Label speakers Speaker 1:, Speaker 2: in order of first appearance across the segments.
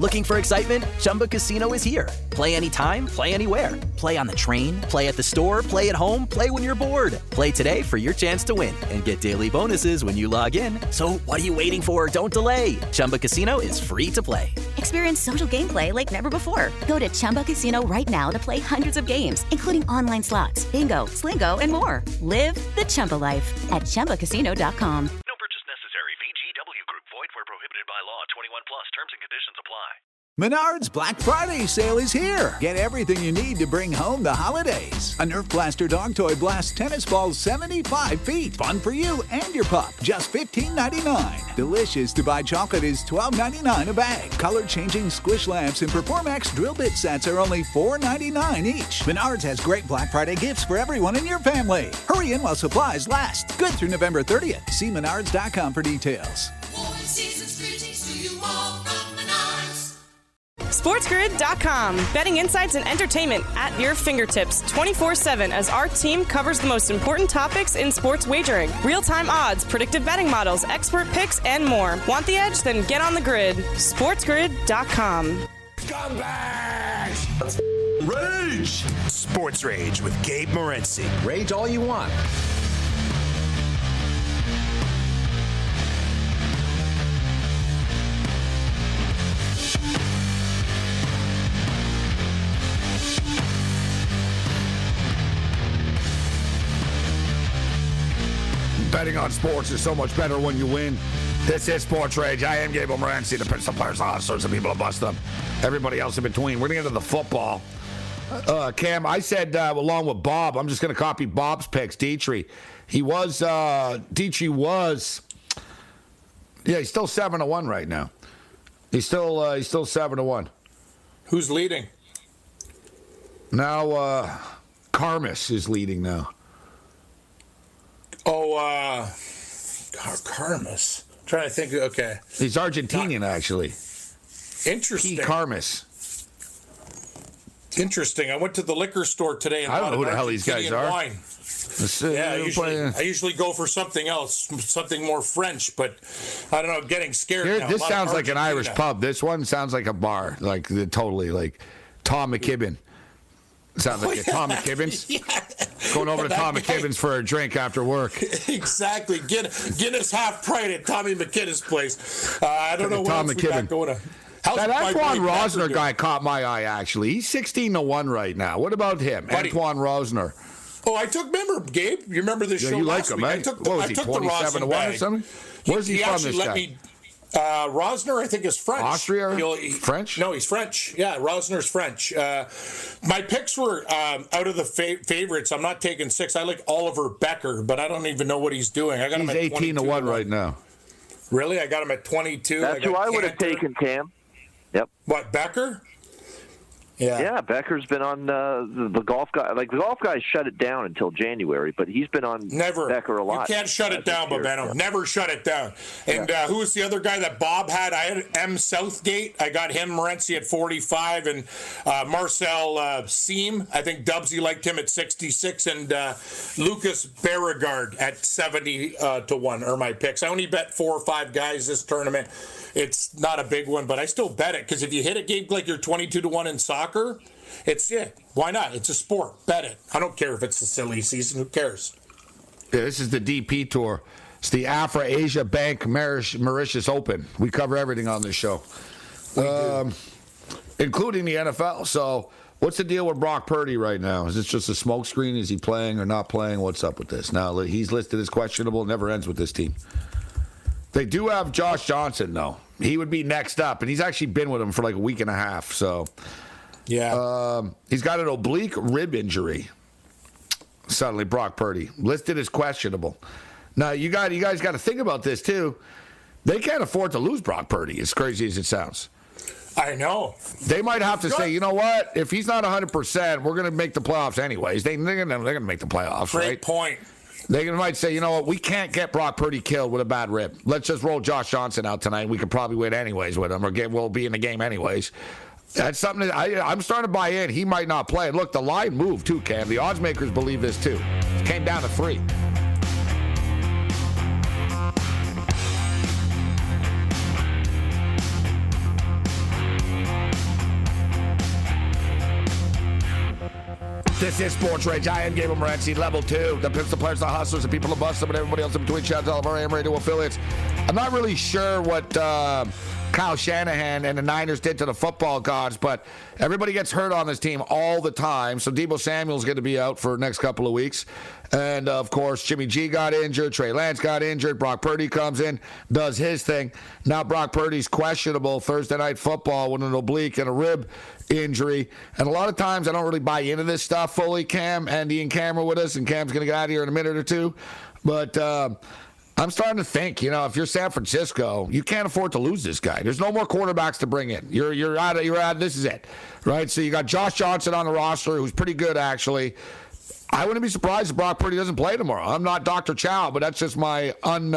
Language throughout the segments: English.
Speaker 1: Looking for excitement? Chumba Casino is here. Play anytime, play anywhere. Play on the train, play at the store, play at home, play when you're bored. Play today for your chance to win and get daily bonuses when you log in. So what are you waiting for? Don't delay. Chumba Casino is free to play.
Speaker 2: Experience social gameplay like never before. Go to Chumba Casino right now to play hundreds of games, including online slots, bingo, Slingo, and more. Live the Chumba life at ChumbaCasino.com.
Speaker 3: No purchase necessary. VGW Group. Void where prohibited by law. 21 plus. Terms and conditions apply.
Speaker 4: Menards Black Friday sale is here. Get everything you need to bring home the holidays. A Nerf Blaster dog toy blasts tennis balls 75 feet. Fun for you and your pup. Just $15.99. Delicious to buy chocolate is $12.99 a bag. Color-changing squish lamps and Performax drill bit sets are only $4.99 each. Menards has great Black Friday gifts for everyone in your family. Hurry in while supplies last. Good through November 30th. See menards.com for details.
Speaker 5: SportsGrid.com. Betting insights and entertainment at your fingertips 24/7 as our team covers the most important topics in sports wagering. Real-time odds, predictive betting models, expert picks, and more. Want the edge? Then get on the grid. SportsGrid.com.
Speaker 6: Scumbags! Rage! Sports Rage with Gabe Morency.
Speaker 7: Rage all you want.
Speaker 8: Betting on sports is so much better when you win. This is Sports Rage. I am Gabriel Morency, the Prince of Players, all sorts of people to bust them. Everybody else in between. We're going to get into the football. Cam, I said, along with Bob, I'm just going to copy Bob's picks. Dietrich. He's still 7-1 right now. He's still 7-1.
Speaker 9: Who's leading?
Speaker 8: Now, Karmas is leading now.
Speaker 9: Karmas. Trying to think. Okay.
Speaker 8: He's Argentinian, actually.
Speaker 9: Interesting.
Speaker 8: Karmas.
Speaker 9: Interesting. I went to the liquor store today and
Speaker 8: I don't know who the hell these guys are.
Speaker 9: Wine. I usually go for something else, something more French, but I don't know. I'm getting scared now.
Speaker 8: This sounds like an Irish pub. This one sounds like a bar, totally like Tom McKibben. Sounds like a Tom McKibben's. Yeah. Going over to Tom McKibben's for a drink after work.
Speaker 9: Exactly. Guinness half price at Tommy McKibben's place. I don't know what
Speaker 8: Tom
Speaker 9: else we got going on.
Speaker 8: That Antoine Rosner guy caught my eye, actually. He's 16-1 right now. What about him? Buddy. Antoine Rosner.
Speaker 9: Oh, remember, Gabe? You remember this show
Speaker 8: you
Speaker 9: last
Speaker 8: like him,
Speaker 9: week?
Speaker 8: Eh? What was he, 27-1 or something? Where's he from, this guy?
Speaker 9: Rosner, I think, is French.
Speaker 8: Austria? French?
Speaker 9: No, he's French. Yeah, Rosner's French. My picks were out of the favorites. I'm not taking 6. I like Oliver Becker, but I don't even know what he's doing. I got him at
Speaker 8: 18-1 right now.
Speaker 9: Really? I got him at 22.
Speaker 10: That's who I would have taken, Cam. Yep.
Speaker 9: What, Becker?
Speaker 10: Yeah, Becker's been on the golf guy. Like, the golf guys shut it down until January, but he's been on Becker a lot.
Speaker 9: You can't shut it down, Babeno. Yeah. Never shut it down. And who was the other guy that Bob had? I had M. Southgate. I got him, Morency, at 45, and Marcel Seam. I think Dubsy liked him at 66, and Lucas Beauregard at 70-1 are my picks. I only bet 4 or 5 guys this tournament. It's not a big one, but I still bet it, because if you hit a game like you're 22-1 in soccer, why not? It's a sport. Bet it. I don't care if it's a silly season. Who cares?
Speaker 8: Yeah, this is the DP Tour. It's the Afra Asia Bank Mauritius Open. We cover everything on this show, including the NFL. So what's the deal with Brock Purdy right now? Is this just a smokescreen? Is he playing or not playing? What's up with this? Now, he's listed as questionable. Never ends with this team. They do have Josh Johnson, though. He would be next up, and he's actually been with him for like a week and a half. So,
Speaker 9: yeah,
Speaker 8: he's got an oblique rib injury. Suddenly, Brock Purdy listed as questionable. Now, you guys got to think about this too. They can't afford to lose Brock Purdy, as crazy as it sounds.
Speaker 9: I know.
Speaker 8: They might have to say, you know what? If he's not 100%, we're going to make the playoffs anyways. They're going to make the playoffs, right?
Speaker 9: Great point.
Speaker 8: They might say, you know what, we can't get Brock Purdy killed with a bad rib. Let's just roll Josh Johnson out tonight. We could probably win anyways with him, or we'll be in the game anyways. That's something that I'm starting to buy in. He might not play. Look, the line moved too, Cam. The odds makers believe this too. It came down to 3. This is Sports Rage. I am Gabriel Morency, level 2. The Pimps, the Players, the Hustlers, the people who bust them, and everybody else in between. Shout out to all of our AM radio affiliates. I'm not really sure what Kyle Shanahan and the Niners did to the football gods, but everybody gets hurt on this team all the time. So Deebo Samuel's going to be out for the next couple of weeks. And, of course, Jimmy G got injured. Trey Lance got injured. Brock Purdy comes in, does his thing. Now Brock Purdy's questionable Thursday Night Football with an oblique and a rib injury. And a lot of times I don't really buy into this stuff fully. Cam, Andy and Cam are with us, and Cam's going to get out of here in a minute or two. But I'm starting to think, if you're San Francisco, you can't afford to lose this guy. There's no more quarterbacks to bring in. You're out. This is it, right? So you got Josh Johnson on the roster, who's pretty good, actually. I wouldn't be surprised if Brock Purdy doesn't play tomorrow. I'm not Dr. Chow, but that's just my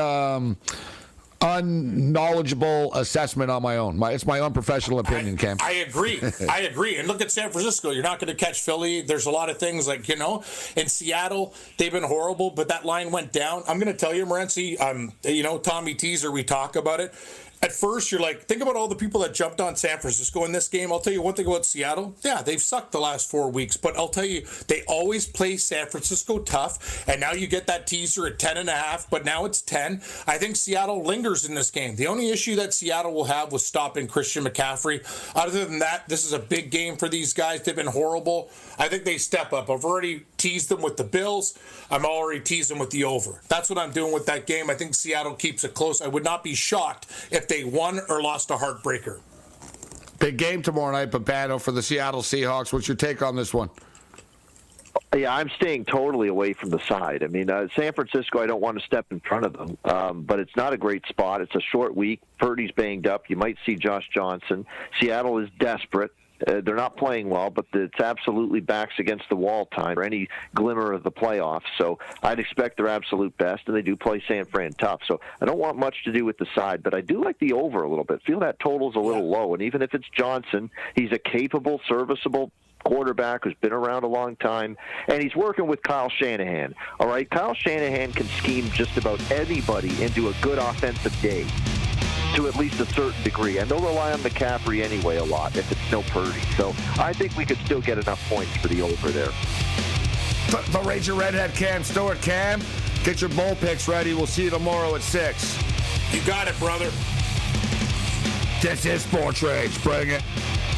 Speaker 8: unknowledgeable assessment on my own. It's my unprofessional opinion, Cam.
Speaker 9: I agree. And look at San Francisco. You're not going to catch Philly. There's a lot of things like, in Seattle, they've been horrible, but that line went down. I'm going to tell you, Morency, Tommy Teaser, we talk about it. At first, you're like, think about all the people that jumped on San Francisco in this game. I'll tell you one thing about Seattle. Yeah, they've sucked the last 4 weeks, but I'll tell you, they always play San Francisco tough, and now you get that teaser at 10.5, but now it's 10. I think Seattle lingers in this game. The only issue that Seattle will have was stopping Christian McCaffrey. Other than that, this is a big game for these guys. They've been horrible. I think they step up. I've already teased them with the Bills. I'm already teasing with the over. That's what I'm doing with that game. I think Seattle keeps it close. I would not be shocked if they won or lost a heartbreaker.
Speaker 8: Big game tomorrow night, Babano, for the Seattle Seahawks. What's your take on this one?
Speaker 10: Yeah, I'm staying totally away from the side. I mean, San Francisco, I don't want to step in front of them, but it's not a great spot. It's a short week. Purdy's banged up. You might see Josh Johnson. Seattle is desperate. They're not playing well, but it's absolutely backs against the wall time for any glimmer of the playoffs. So I'd expect their absolute best, and they do play San Fran tough. So I don't want much to do with the side, but I do like the over a little bit. Feel that total's a little low, and even if it's Johnson, he's a capable, serviceable quarterback who's been around a long time, and he's working with Kyle Shanahan. All right, Kyle Shanahan can scheme just about anybody into a good offensive day, to at least a certain degree, and they'll rely on McCaffrey anyway a lot if it's no Purdy. So I think we could still get enough points for the over there.
Speaker 8: The Ranger Redhead Cam Stewart. Cam, get your bowl picks ready. We'll see you tomorrow at 6.
Speaker 9: You got it, brother.
Speaker 8: This is Sports Rage. Bring it.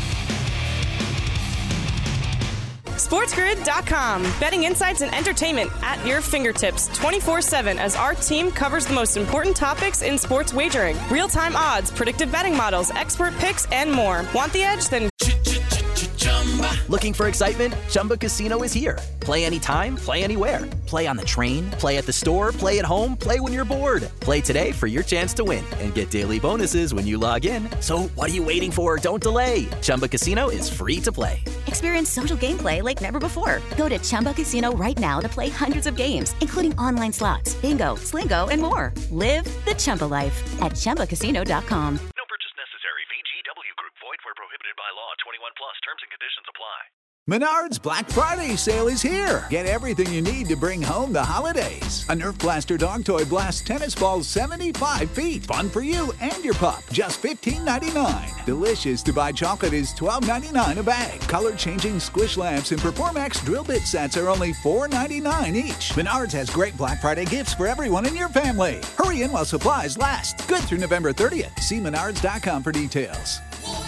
Speaker 5: SportsGrid.com. Betting insights and entertainment at your fingertips 24/7 as our team covers the most important topics in sports wagering. Real-time odds, predictive betting models, expert picks, and more. Want the edge? Then
Speaker 1: Looking for excitement? Chumba Casino is here. Play anytime, play anywhere. Play on the train, play at the store, play at home, play when you're bored. Play today for your chance to win and get daily bonuses when you log in. So what are you waiting for? Don't delay. Chumba Casino is free to play.
Speaker 2: Experience social gameplay like never before. Go to Chumba Casino right now to play hundreds of games, including online slots, bingo, Slingo, and more. Live the Chumba life at ChumbaCasino.com.
Speaker 3: No purchase necessary. VGW Group. Void where prohibited by law. 21 plus. Terms and conditions apply.
Speaker 4: Menards Black Friday sale is here. Get everything you need to bring home the holidays. A Nerf Blaster dog toy blasts tennis balls 75 feet. Fun for you and your pup. Just $15.99. Delicious to buy chocolate is $12.99 a bag. Color-changing squish lamps and Performax drill bit sets are only $4.99 each. Menards has great Black Friday gifts for everyone in your family. Hurry in while supplies last. Good through November 30th. See Menards.com for details.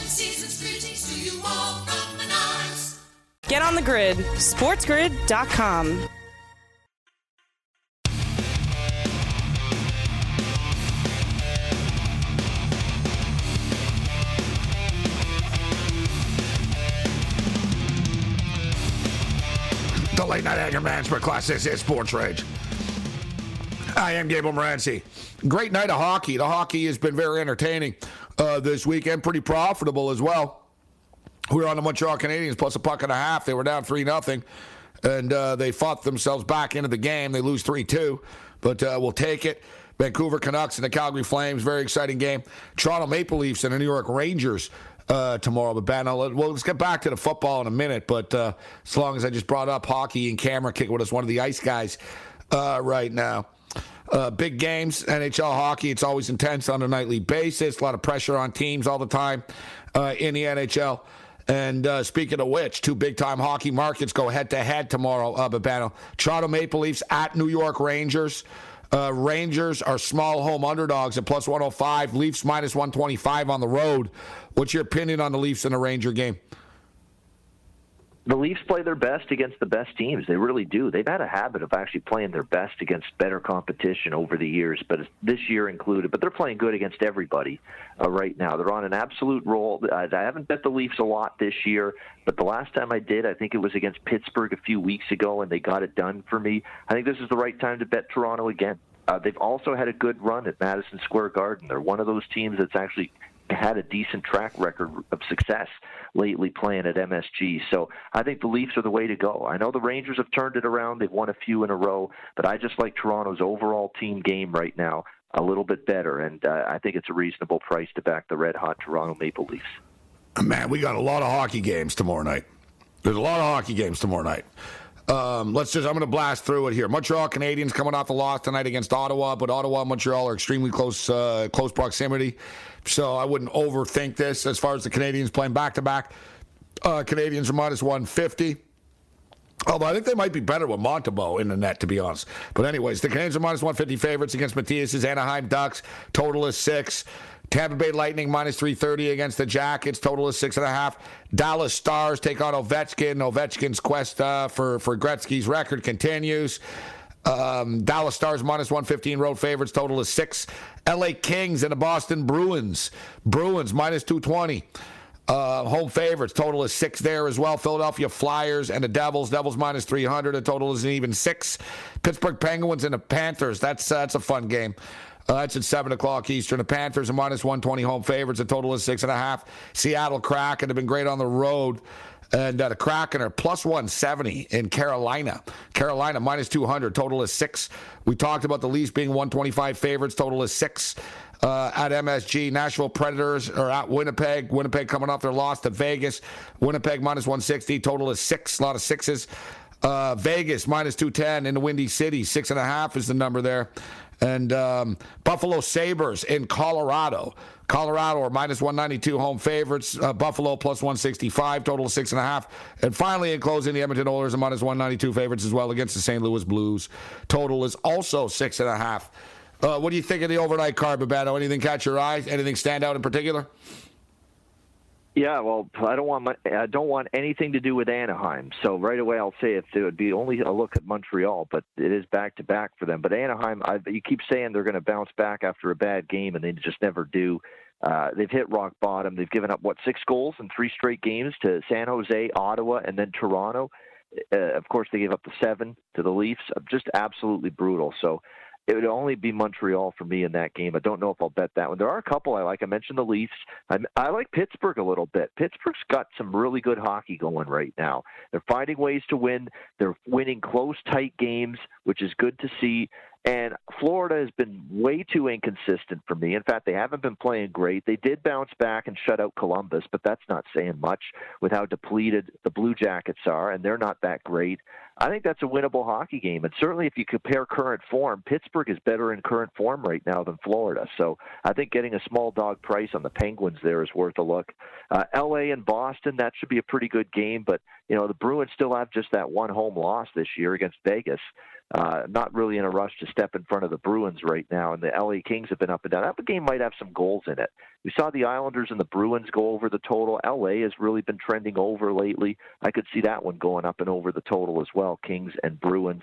Speaker 5: get on the grid. SportsGrid.com.
Speaker 8: The late night anger management class. This is Sports Rage. I am Gabriel Morency. Great night of hockey. The hockey has been very entertaining this weekend, pretty profitable as well. We were on the Montreal Canadiens plus a puck and a half. They were down 3-0, and they fought themselves back into the game. They lose 3-2, but we'll take it. Vancouver Canucks and the Calgary Flames, very exciting game. Toronto Maple Leafs and the New York Rangers tomorrow. But Ben, let's get back to the football in a minute. But as long as I just brought up hockey and Cameron kicking with us, one of the ice guys right now. Big games, NHL hockey, it's always intense on a nightly basis. A lot of pressure on teams all the time in the NHL. And speaking of which, two big-time hockey markets go head-to-head tomorrow, Babano. Toronto Maple Leafs at New York Rangers. Rangers are small home underdogs at plus 105. Leafs minus 125 on the road. What's your opinion on the Leafs in a Ranger game?
Speaker 10: The Leafs play their best against the best teams. They really do. They've had a habit of actually playing their best against better competition over the years, but this year included. But they're playing good against everybody right now. They're on an absolute roll. I haven't bet the Leafs a lot this year, but the last time I did, I think it was against Pittsburgh a few weeks ago, and they got it done for me. I think this is the right time to bet Toronto again. They've also had a good run at Madison Square Garden. They're one of those teams that's actually had a decent track record of success lately playing at MSG. So I think the Leafs are the way to go. I know the Rangers have turned it around. They've won a few in a row, but I just like Toronto's overall team game right now a little bit better, and I think it's a reasonable price to back the red-hot Toronto Maple Leafs.
Speaker 8: Man, we got a lot of hockey games tomorrow night. There's a lot of hockey games tomorrow night. I'm going to blast through it here. Montreal Canadiens coming off the loss tonight against Ottawa, but Ottawa and Montreal are extremely close proximity. So I wouldn't overthink this as far as the Canadiens playing back-to-back. Canadiens are minus 150. Although I think they might be better with Montembeault in the net, to be honest. But anyways, the Canadiens are minus 150 favorites against Matthias's Anaheim Ducks. Total is 6. Tampa Bay Lightning minus 330 against the Jackets. Total is 6.5. Dallas Stars take on Ovechkin. Ovechkin's quest for Gretzky's record continues. Dallas Stars minus 115 road favorites. Total is 6. LA Kings and the Boston Bruins. Bruins minus 220. Home favorites. Total is 6 there as well. Philadelphia Flyers and the Devils. Devils minus 300. The total is an even 6. Pittsburgh Penguins and the Panthers. That's a fun game. That's at 7 o'clock Eastern. The Panthers are minus 120 home favorites. The total is 6.5. Seattle Kraken have been great on the road. And the Kraken are plus 170 in Carolina. Carolina minus 200. Total is 6. We talked about the Leafs being 125 favorites. Total is 6. At MSG, Nashville Predators are at Winnipeg. Winnipeg coming off their loss to Vegas. Winnipeg minus 160. Total is 6. A lot of 6s. Vegas minus 210 in the Windy City. 6.5 is the number there. And Buffalo Sabres in Colorado. Colorado are minus 192 home favorites. Buffalo plus 165, total of 6.5. And finally, in closing, the Edmonton Oilers are minus 192 favorites as well against the St. Louis Blues. Total is also 6.5. What do you think of the overnight card, Babano? Anything catch your eye? Anything stand out in particular?
Speaker 10: Yeah, well, I don't want anything to do with Anaheim. So right away, I'll say it would be only a look at Montreal, but it is back-to-back for them. But Anaheim, you keep saying they're going to bounce back after a bad game, and they just never do. They've hit rock bottom. They've given up, 6 goals in 3 straight games to San Jose, Ottawa, and then Toronto. Of course, they gave up the 7 to the Leafs. Just absolutely brutal. So it would only be Montreal for me in that game. I don't know if I'll bet that one. There are a couple I like. I mentioned the Leafs. I like Pittsburgh a little bit. Pittsburgh's got some really good hockey going right now. They're finding ways to win. They're winning close, tight games, which is good to see. And Florida has been way too inconsistent for me. In fact, they haven't been playing great. They did bounce back and shut out Columbus, but that's not saying much with how depleted the Blue Jackets are, and they're not that great. I think that's a winnable hockey game. And certainly if you compare current form, Pittsburgh is better in current form right now than Florida. So I think getting a small dog price on the Penguins there is worth a look. L.A. and Boston, that should be a pretty good game. But, the Bruins still have just that one home loss this year against Vegas. Not really in a rush to step in front of the Bruins right now, and the LA Kings have been up and down. That game might have some goals in it. We saw the Islanders and the Bruins go over the total. LA has really been trending over lately. I could see that one going up and over the total as well, Kings and Bruins.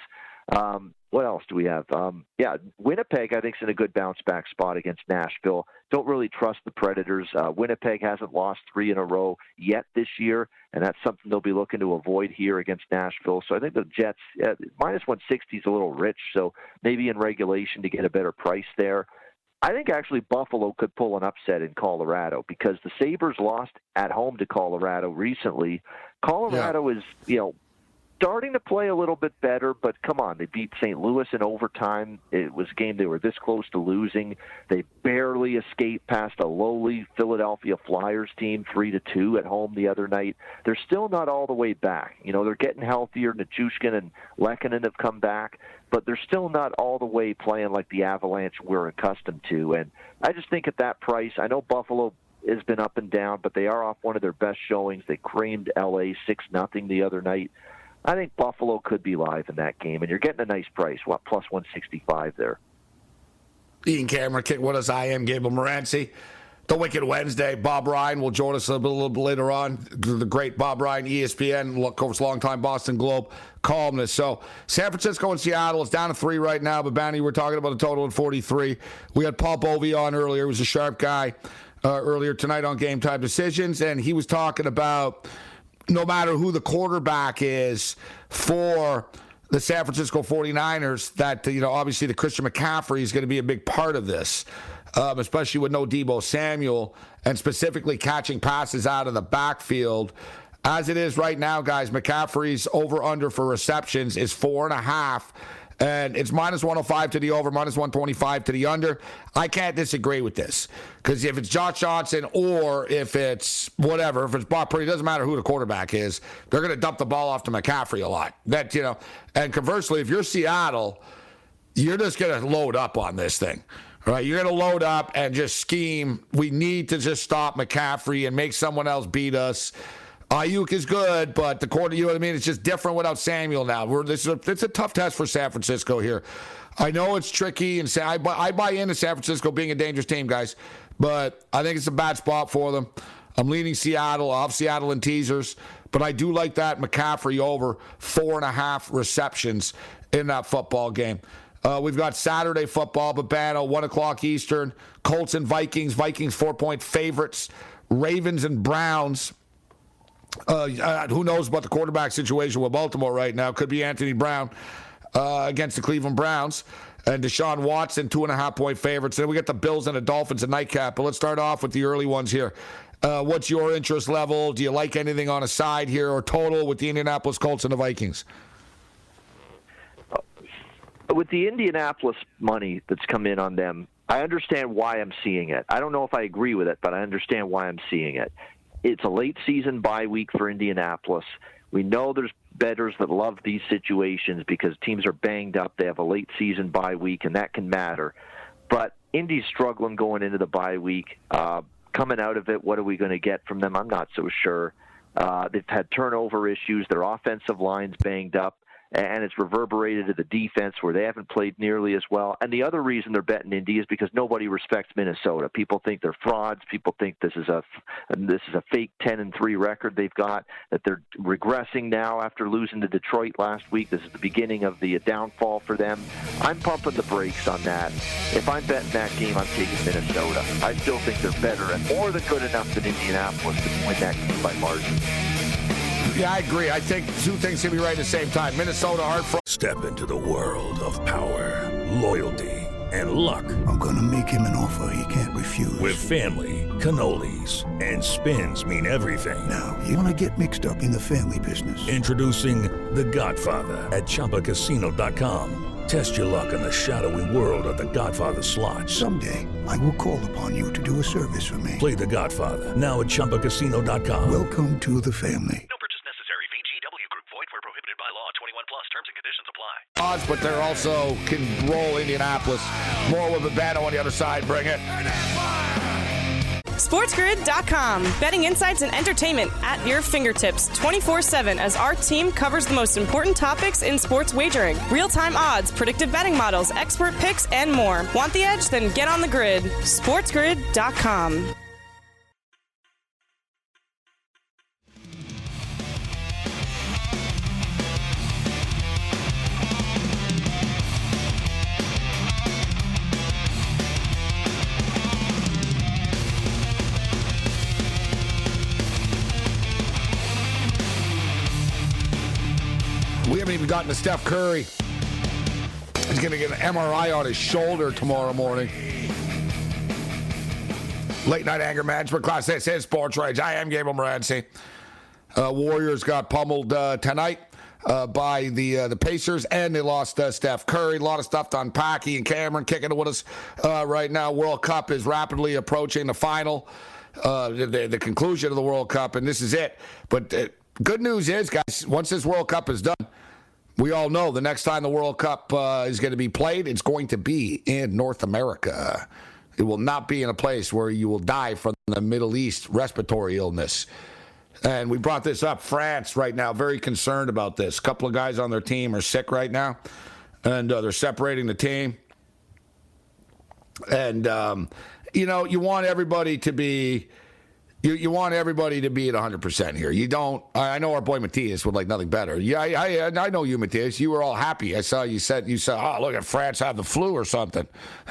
Speaker 10: What else do we have? Winnipeg, I think, is in a good bounce-back spot against Nashville. Don't really trust the Predators. Winnipeg hasn't lost 3 in a row yet this year, and that's something they'll be looking to avoid here against Nashville. So I think the Jets, minus 160 is a little rich, so maybe in regulation to get a better price there. I think actually Buffalo could pull an upset in Colorado because the Sabres lost at home to Colorado recently. Colorado is, starting to play a little bit better, but come on, they beat St. Louis in overtime. It was a game they were this close to losing. They barely escaped past a lowly Philadelphia Flyers team 3-2 at home the other night. They're still not all the way back. They're getting healthier. Nichushkin and Lehkonen have come back, but they're still not all the way playing like the Avalanche we're accustomed to. And I just think at that price, I know Buffalo has been up and down, but they are off one of their best showings. They creamed L.A. 6-0 the other night. I think Buffalo could be live in that game, and you're getting a nice price, plus 165 there.
Speaker 8: Ian Cameron, kick with us. I am Gable Morency. The Wicked Wednesday. Bob Ryan will join us a little bit later on. The great Bob Ryan, ESPN, of course, longtime Boston Globe columnist. So San Francisco and Seattle, it's down to 3 right now. But, Banny, we're talking about a total of 43. We had Paul Bovey on earlier. He was a sharp guy earlier tonight on Game Time Decisions. And he was talking about no matter who the quarterback is for the San Francisco 49ers, that, obviously the Christian McCaffrey is going to be a big part of this. Especially with no Deebo Samuel, and specifically catching passes out of the backfield. As it is right now, guys, McCaffrey's over-under for receptions is 4.5, and it's minus 105 to the over, minus 125 to the under. I can't disagree with this, because if it's Josh Johnson or if it's whatever, if it's Brock Purdy, it doesn't matter who the quarterback is, they're going to dump the ball off to McCaffrey a lot. And conversely, if you're Seattle, you're just going to load up on this thing. Right, you're going to load up and just scheme. We need to just stop McCaffrey and make someone else beat us. Ayuk is good, but the quarter, it's just different without Samuel now. It's a tough test for San Francisco here. I know it's tricky, and I buy into San Francisco being a dangerous team, guys, but I think it's a bad spot for them. I'm leaning Seattle. I'll have Seattle in teasers, but I do like that McCaffrey over 4.5 receptions in that football game. We've got Saturday football, Babano, 1 o'clock Eastern. Colts and Vikings. Vikings 4-point favorites. Ravens and Browns. Who knows about the quarterback situation with Baltimore right now? Could be Anthony Brown against the Cleveland Browns. And Deshaun Watson, 2.5-point favorites. Then we get the Bills and the Dolphins at nightcap. But let's start off with the early ones here. What's your interest level? Do you like anything on a side here or total with the Indianapolis Colts and the Vikings?
Speaker 10: With the Indianapolis money that's come in on them, I understand why I'm seeing it. I don't know if I agree with it, but I understand why I'm seeing it. It's a late season bye week for Indianapolis. We know there's bettors that love these situations because teams are banged up. They have a late season bye week, and that can matter. But Indy's struggling going into the bye week. Coming out of it, what are we going to get from them? I'm not so sure. They've had turnover issues. Their offensive line's banged up. And it's reverberated to the defense where they haven't played nearly as well. And the other reason they're betting Indy is because nobody respects Minnesota. People think they're frauds. People think this is a fake 10-3 record they've got, that they're regressing now after losing to Detroit last week. This is the beginning of the downfall for them. I'm pumping the brakes on that. If I'm betting that game, I'm taking Minnesota. I still think they're better and more than good enough than Indianapolis to win that game by margin.
Speaker 8: Yeah, I agree. I think two things can be right at the same time. Minnesota, hard for...
Speaker 6: Step into the world of power, loyalty, and luck.
Speaker 7: I'm going to make him an offer he can't refuse.
Speaker 6: With family, cannolis, and spins mean everything.
Speaker 7: Now, you want to get mixed up in the family business.
Speaker 6: Introducing The Godfather at ChumbaCasino.com. Test your luck in the shadowy world of The Godfather slot.
Speaker 7: Someday, I will call upon you to do a service for me.
Speaker 6: Play The Godfather now at ChumbaCasino.com.
Speaker 7: Welcome to the family.
Speaker 3: No purchase necessary. VGW Group. Void where prohibited by law. 21 plus. Terms and conditions apply.
Speaker 8: Odds, but they're also can roll Indianapolis. More with Babano on the other side. Bring it.
Speaker 5: SportsGrid.com. Betting insights and entertainment at your fingertips 24/7 as our team covers the most important topics in sports wagering. Real-time odds, predictive betting models, expert picks, and more. Want the edge? Then get on the grid. SportsGrid.com.
Speaker 8: We haven't even gotten to Steph Curry. He's going to get an MRI on his shoulder tomorrow morning. Late night anger management class. This is Sports Rage. I am Gable Morency. Warriors got pummeled tonight by the Pacers, and they lost Steph Curry. A lot of stuff to unpack. Ian Cameron kicking it with us right now. World Cup is rapidly approaching the final, the conclusion of the World Cup, and this is it. But good news is, guys, once this World Cup is done, we all know the next time the World Cup is going to be played, it's going to be in North America. It will not be in a place where you will die from the Middle East respiratory illness. And we brought this up. France right now, very concerned about this. A couple of guys on their team are sick right now, and they're separating the team. And, you want everybody to be... You want everybody to be at 100% here. You don't. I know our boy Matthias would like nothing better. Yeah, I know you, Matthias. You were all happy. I saw you said, oh, look at France have the flu or something.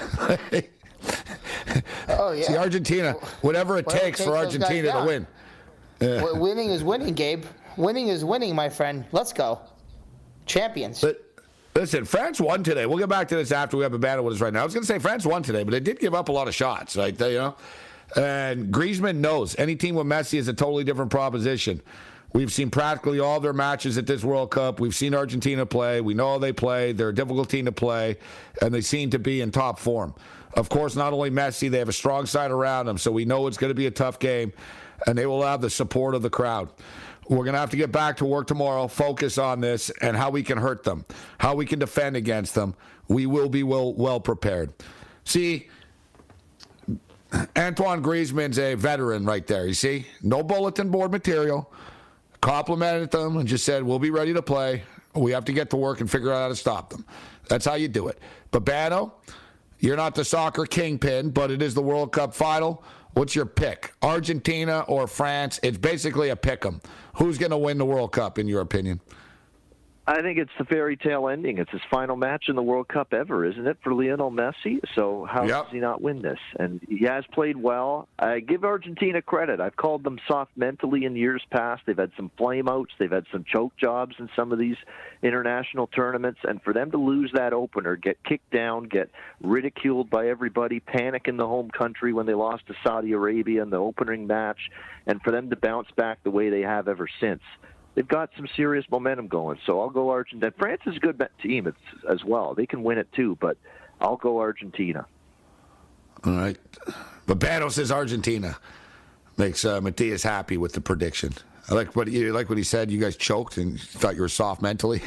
Speaker 11: Oh, yeah.
Speaker 8: See, Argentina, whatever it takes for Argentina to win.
Speaker 11: Winning is winning, Gabe. Winning is winning, my friend. Let's go. Champions.
Speaker 8: Listen, France won today. We'll get back to this after we have a battle with us right now. I was going to say France won today, but they did give up a lot of shots, right? And Griezmann knows any team with Messi is a totally different proposition. We've seen practically all their matches at this World Cup. We've seen Argentina play. We know how they play. They're a difficult team to play, and they seem to be in top form. Of course, not only Messi, they have a strong side around them, so we know it's going to be a tough game, and they will have the support of the crowd. We're going to have to get back to work tomorrow, focus on this, and how we can hurt them, how we can defend against them. We will be well prepared. See, Antoine Griezmann's a veteran right there, you see? No bulletin board material. Complimented them and just said, we'll be ready to play. We have to get to work and figure out how to stop them. That's how you do it. Babano, you're not the soccer kingpin, but it is the World Cup final. What's your pick? Argentina or France? It's basically a pick 'em. Who's going to win the World Cup, in your opinion?
Speaker 10: I think it's the fairy tale ending. It's his final match in the World Cup ever, isn't it, for Lionel Messi? So how does he not win this? And he has played well. I give Argentina credit. I've called them soft mentally in years past. They've had some flame-outs. They've had some choke jobs in some of these international tournaments. And for them to lose that opener, get kicked down, get ridiculed by everybody, panic in the home country when they lost to Saudi Arabia in the opening match, and for them to bounce back the way they have ever since, they've got some serious momentum going. So I'll go Argentina. France is a good team as well. They can win it too, but I'll go Argentina.
Speaker 8: All right. Babano says Argentina. Makes Matthias happy with the prediction. I like what he said. You guys choked and thought you were soft mentally.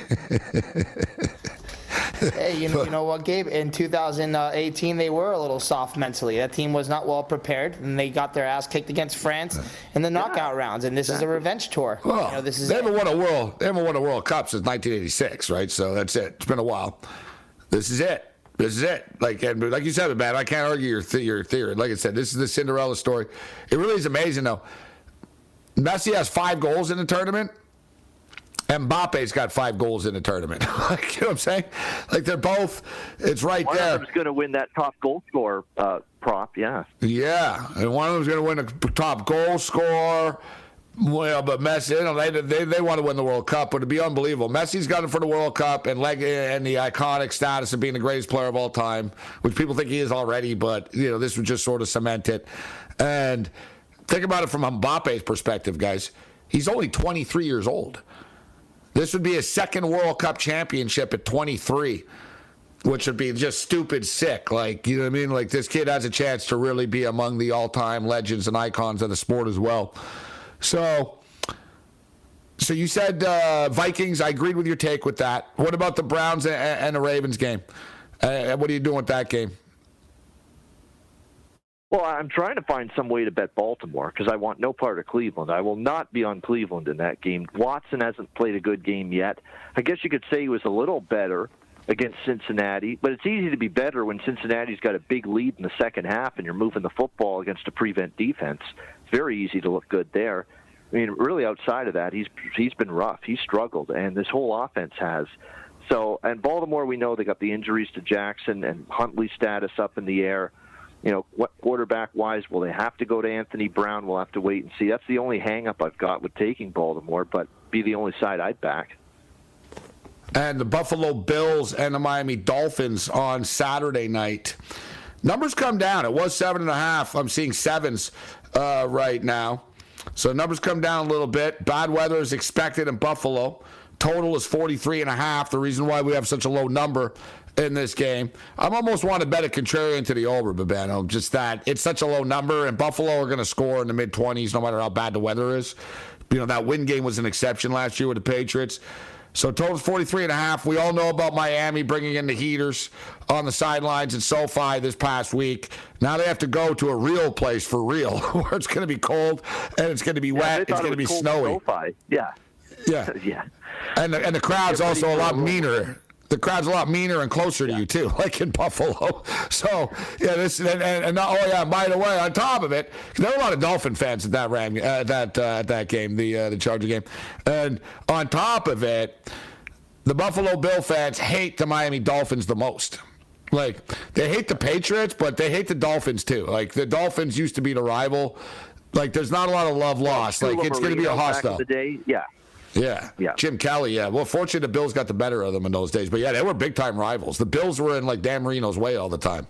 Speaker 11: Hey, you know what, Gabe? In 2018, they were a little soft mentally. That team was not well prepared, and they got their ass kicked against France in the knockout rounds. And this is a revenge tour.
Speaker 8: Well, they haven't won a World Cup since 1986, right? So that's it. It's been a while. This is it. Like you said, man, I can't argue your theory. Like I said, this is the Cinderella story. It really is amazing, though. Messi has 5 goals in the tournament. Mbappe's got 5 goals in the tournament. You know what I'm saying? Like, they're both, it's right there.
Speaker 10: One of them's going to win that top goal scorer prop, yeah.
Speaker 8: Yeah, and one of them's going to win a top goal scorer. Well, but Messi, they want to win the World Cup, but it'd be unbelievable. Messi's got it for the World Cup and the iconic status of being the greatest player of all time, which people think he is already, but, this would just sort of cement it. And think about it from Mbappe's perspective, guys. He's only 23 years old. This would be his second World Cup championship at 23, which would be just stupid sick. Like, you know what I mean? Like, this kid has a chance to really be among the all-time legends and icons of the sport as well. So you said Vikings. I agreed with your take with that. What about the Browns and the Ravens game? What are you doing with that game?
Speaker 10: Well, I'm trying to find some way to bet Baltimore because I want no part of Cleveland. I will not be on Cleveland in that game. Watson hasn't played a good game yet. I guess you could say he was a little better against Cincinnati, but it's easy to be better when Cincinnati's got a big lead in the second half and you're moving the football against a prevent defense. It's very easy to look good there. I mean, really outside of that, he's been rough. He's struggled, and this whole offense has. So, and Baltimore, we know they got the injuries to Jackson and Huntley's status up in the air. What quarterback-wise, will they have to go to Anthony Brown? We'll have to wait and see. That's the only hang-up I've got with taking Baltimore, but be the only side I'd back.
Speaker 8: And the Buffalo Bills and the Miami Dolphins on Saturday night. Numbers come down. It was 7.5. I'm seeing 7s right now. So numbers come down a little bit. Bad weather is expected in Buffalo. Total is 43.5. The reason why we have such a low number in this game. I'm almost want to bet a contrarian to the over, Babano. Just that it's such a low number, and Buffalo are going to score in the mid-20s no matter how bad the weather is. That win game was an exception last year with the Patriots. So total's 43.5. We all know about Miami bringing in the heaters on the sidelines in SoFi this past week. Now they have to go to a real place for real, where it's going to be cold and it's going to be wet. It's going to be snowy.
Speaker 10: Yeah.
Speaker 8: Yeah.
Speaker 10: Yeah.
Speaker 8: And the crowd's also a lot meaner. The crowd's a lot meaner and closer to you too, like in Buffalo. So yeah, by the way, on top of it, there were a lot of Dolphin fans at that game, the Charger game, and on top of it, the Buffalo Bill fans hate the Miami Dolphins the most. Like, they hate the Patriots, but they hate the Dolphins too. Like, the Dolphins used to be the rival. Like, there's not a lot of love lost. Like, it's going to be a hostile.
Speaker 10: Back in the day, yeah.
Speaker 8: Yeah. Jim Kelly, yeah. Well, fortunately, the Bills got the better of them in those days. But, yeah, they were big-time rivals. The Bills were in, like, Dan Marino's way all the time.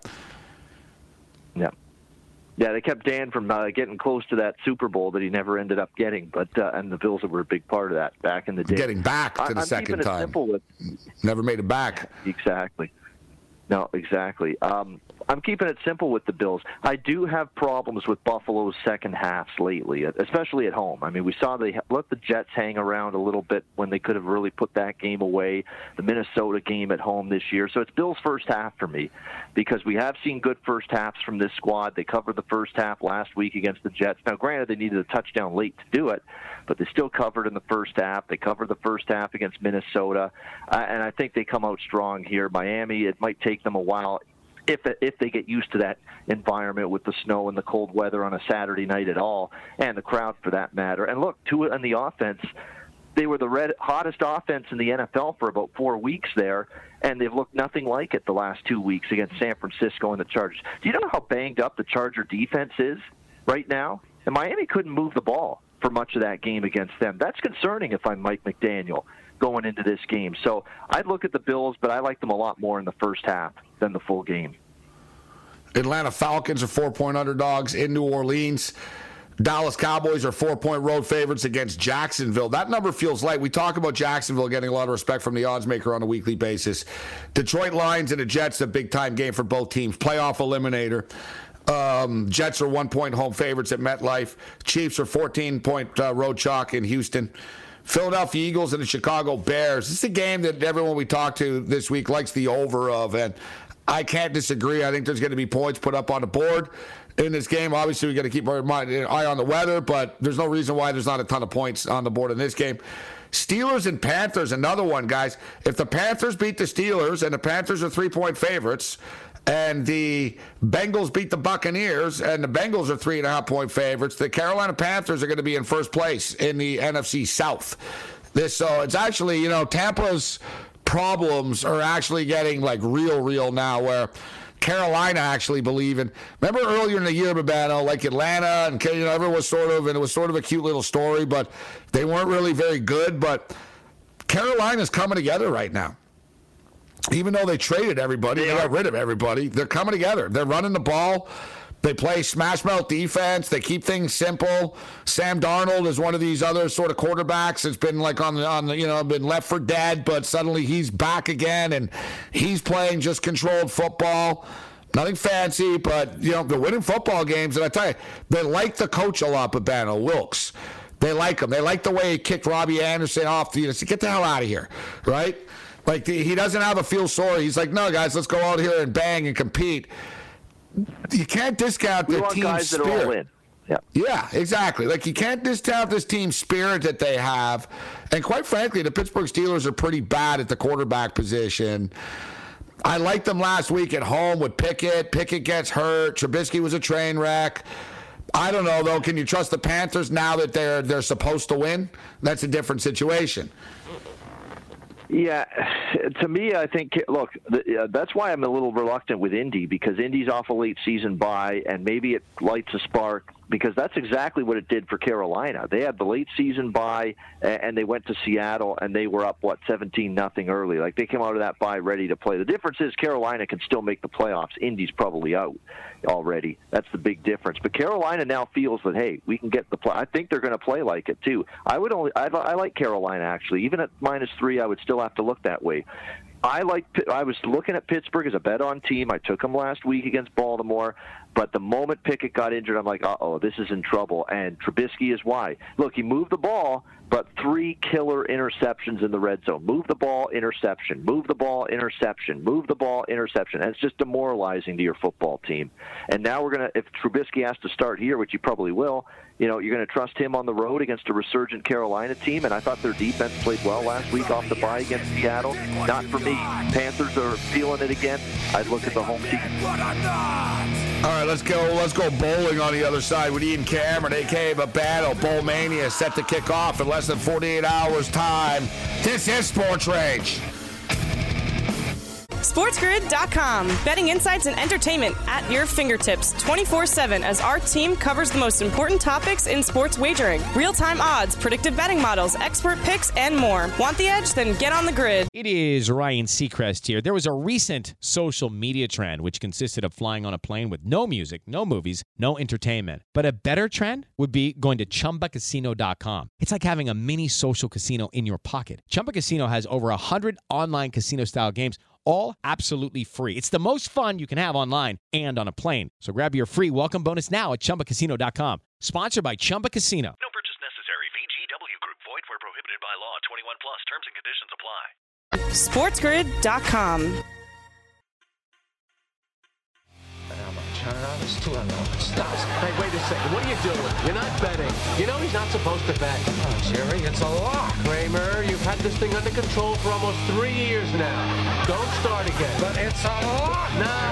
Speaker 10: Yeah. Yeah, they kept Dan from getting close to that Super Bowl that he never ended up getting. But and the Bills were a big part of that back in the day.
Speaker 8: Getting back to the second time. Never made it back.
Speaker 10: Exactly. No, exactly. I'm keeping it simple with the Bills. I do have problems with Buffalo's second halves lately, especially at home. I mean, we saw they let the Jets hang around a little bit when they could have really put that game away, the Minnesota game at home this year. So it's Bills' first half for me, because we have seen good first halves from this squad. They covered the first half last week against the Jets. Now, granted, they needed a touchdown late to do it, but they still covered in the first half. They covered the first half against Minnesota, and I think they come out strong here. Miami, it might take them a while if they get used to that environment with the snow and the cold weather on a Saturday night at all, and the crowd for that matter. And look, Tua and the offense, they were the hottest offense in the NFL for about 4 weeks there, and they've looked nothing like it the last 2 weeks against San Francisco and the Chargers. Do you know how banged up the Charger defense is right now? And Miami couldn't move the ball for much of that game against them. That's concerning if I'm Mike McDaniel going into this game. So I'd look at the Bills, but I like them a lot more in the first half than the full game.
Speaker 8: Atlanta Falcons are 4-point underdogs in New Orleans. Dallas Cowboys are 4-point road favorites against Jacksonville. That number feels light. We talk about Jacksonville getting a lot of respect from the odds maker on a weekly basis. Detroit Lions and the Jets, a big-time game for both teams. Playoff eliminator. Jets are 1-point home favorites at MetLife. Chiefs are 14-point road chalk in Houston. Philadelphia Eagles and the Chicago Bears. This is a game that everyone we talked to this week likes the over of, and I can't disagree. I think there's going to be points put up on the board in this game. Obviously, we got to keep our eye on the weather, but there's no reason why there's not a ton of points on the board in this game. Steelers and Panthers, another one, guys. If the Panthers beat the Steelers, and the Panthers are 3-point favorites, and the Bengals beat the Buccaneers, and the Bengals are 3.5-point favorites, the Carolina Panthers are going to be in first place in the NFC South. So it's actually, Tampa's problems are actually getting like real now, where Carolina actually believe in. Remember earlier in the year, Babano, like Atlanta, and everyone was and it was sort of a cute little story, but they weren't really very good. But Carolina's coming together right now. Even though they traded everybody, they got rid of everybody, they're coming together. They're running the ball. They play smash-mouth defense. They keep things simple. Sam Darnold is one of these other sort of quarterbacks that's been like been left for dead, but suddenly he's back again, and he's playing just controlled football. Nothing fancy, but, they're winning football games. And I tell you, they like the coach a lot, Babano, Wilkes. They like him. They like the way he kicked Robbie Anderson off. Get the hell out of here, right? Like, he doesn't have a feel sorry. He's like, no, guys, let's go out here and bang and compete. You can't discount the team's spirit. That are all in. Yeah, exactly. Like, you can't discount this team's spirit that they have. And quite frankly, the Pittsburgh Steelers are pretty bad at the quarterback position. I liked them last week at home with Pickett. Pickett gets hurt. Trubisky was a train wreck. I don't know, though. Can you trust the Panthers now that they're supposed to win? That's a different situation.
Speaker 10: Yeah, to me, I think, look, that's why I'm a little reluctant with Indy, because Indy's off a late season bye, and maybe it lights a spark, because that's exactly what it did for Carolina. They had the late season bye, and they went to Seattle, and they were up, 17-0 early. Like, they came out of that bye ready to play. The difference is Carolina can still make the playoffs. Indy's probably out already. That's the big difference. But Carolina now feels that, hey, we can get the play. I think they're going to play like it, too. I like Carolina, actually. Even at -3, I would still have to look that way. I was looking at Pittsburgh as a bet-on team. I took them last week against Baltimore. But the moment Pickett got injured, I'm like, uh-oh, this is in trouble. And Trubisky is why. Look, he moved the ball, but 3 killer interceptions in the red zone. Move the ball, interception. Move the ball, interception. Move the ball, interception. And it's just demoralizing to your football team. And now if Trubisky has to start here, which he probably will, you're going to trust him on the road against a resurgent Carolina team. And I thought their defense played well last week off the bye against Seattle. Not for me. Panthers are feeling it again. I'd look at the home team.
Speaker 8: All right, let's go bowling on the other side with Ian Cameron, a.k.a. Babano. Bowl Mania set to kick off in less than 48 hours' time. This is Sports Rage.
Speaker 5: SportsGrid.com. Betting insights and entertainment at your fingertips 24/7 as our team covers the most important topics in sports wagering. Real-time odds, predictive betting models, expert picks, and more. Want the edge? Then get on the grid.
Speaker 12: It is Ryan Seacrest here. There was a recent social media trend which consisted of flying on a plane with no music, no movies, no entertainment. But a better trend would be going to ChumbaCasino.com. It's like having a mini social casino in your pocket. Chumba Casino has over 100 online casino-style games, all absolutely free. It's the most fun you can have online and on a plane. So grab your free welcome bonus now at ChumbaCasino.com. Sponsored by Chumba Casino.
Speaker 3: No purchase necessary. VGW Group. Void where prohibited by law. 21 plus. Terms and conditions apply.
Speaker 5: SportsGrid.com.
Speaker 13: Turn it on. It's too unknown. Stop. Hey, wait a second. What are you doing? You're not betting. You know he's not supposed to bet. Come on, Jerry. It's a lock. Kramer, you've had this thing under control for almost 3 years now. Don't start again. But it's a lock. No.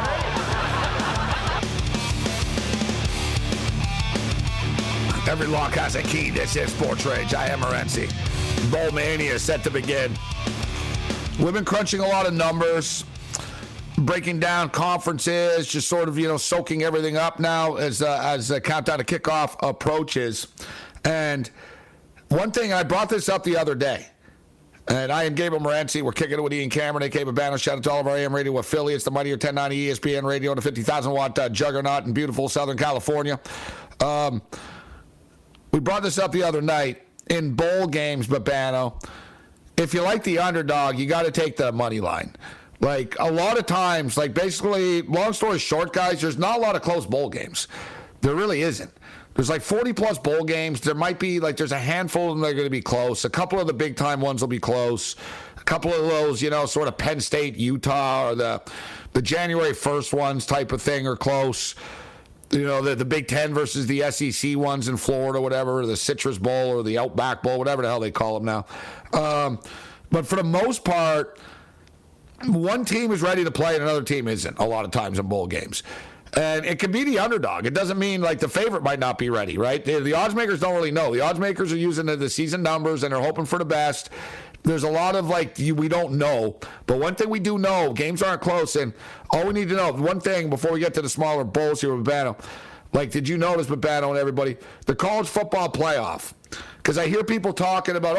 Speaker 8: Every lock has a key. This is Sports Rage. I am Morency. Bowl Mania is set to begin. We've been crunching a lot of numbers, breaking down conferences, just sort of, soaking everything up now as the countdown to kickoff approaches. And one thing, I brought this up the other day, and I am Gabriel Morency. We're kicking it with Ian Cameron, a.k.a. Babano. Shout out to all of our AM radio affiliates, the mightier 1090 ESPN radio, and the 50,000-watt juggernaut in beautiful Southern California. We brought this up the other night in bowl games, Babano. If you like the underdog, you got to take the money line. Like, a lot of times, basically, long story short, guys, there's not a lot of close bowl games. There really isn't. There's 40-plus bowl games. There might be, there's a handful of them that are going to be close. A couple of the big-time ones will be close. A couple of those, sort of Penn State, Utah, or the January 1st ones type of thing are close. The Big Ten versus the SEC ones in Florida, whatever, or the Citrus Bowl or the Outback Bowl, whatever the hell they call them now. But for the most part, one team is ready to play and another team isn't a lot of times in bowl games. And it can be the underdog. It doesn't mean the favorite might not be ready, right? The odds makers don't really know. The odds makers are using the season numbers and they're hoping for the best. There's a lot of we don't know. But one thing we do know, games aren't close. And all we need to know, one thing before we get to the smaller bowls here with Babano, did you notice, Babano and everybody, the college football playoff? Because I hear people talking about,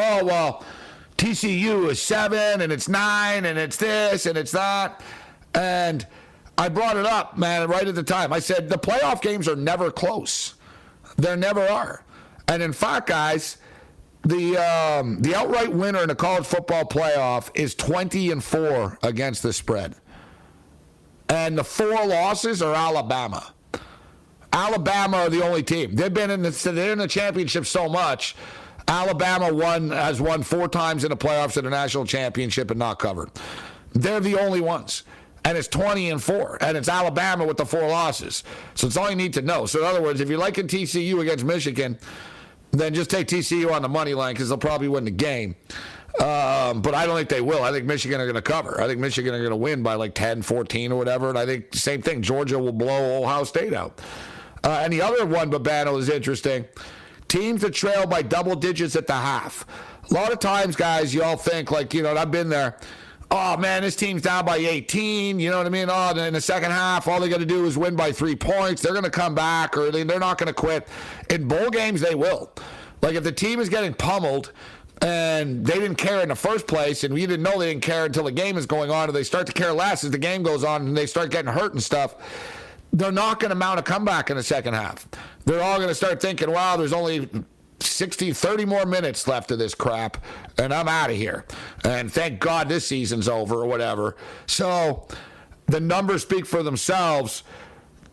Speaker 8: TCU is 7 and it's 9 and it's this and it's that. And I brought it up, man, right at the time. I said the playoff games are never close. There never are. And in fact, guys, the outright winner in the college football playoff is 20-4 against the spread. And the 4 losses are Alabama. Alabama are the only team. They're in the championship so much. Alabama has won 4 times in the playoffs at a national championship and not covered. They're the only ones. And it's 20-4. And it's Alabama with the 4 losses. So it's all you need to know. So in other words, if you're liking TCU against Michigan, then just take TCU on the money line because they'll probably win the game. But I don't think they will. I think Michigan are going to cover. I think Michigan are going to win by 10, 14 or whatever. And I think same thing. Georgia will blow Ohio State out. And the other one, Babano, is interesting. Teams that trail by double digits at the half. A lot of times, guys, you all think, I've been there. Oh, man, this team's down by 18. You know what I mean? Oh, in the second half, all they got to do is win by 3 points. They're going to come back, or they're not going to quit. In bowl games, they will. If the team is getting pummeled and they didn't care in the first place, and you didn't know they didn't care until the game is going on, and they start to care less as the game goes on, and they start getting hurt and stuff, they're not going to mount a comeback in the second half. They're all going to start thinking, wow, there's only 30 more minutes left of this crap, and I'm out of here. And thank God this season's over or whatever. So the numbers speak for themselves.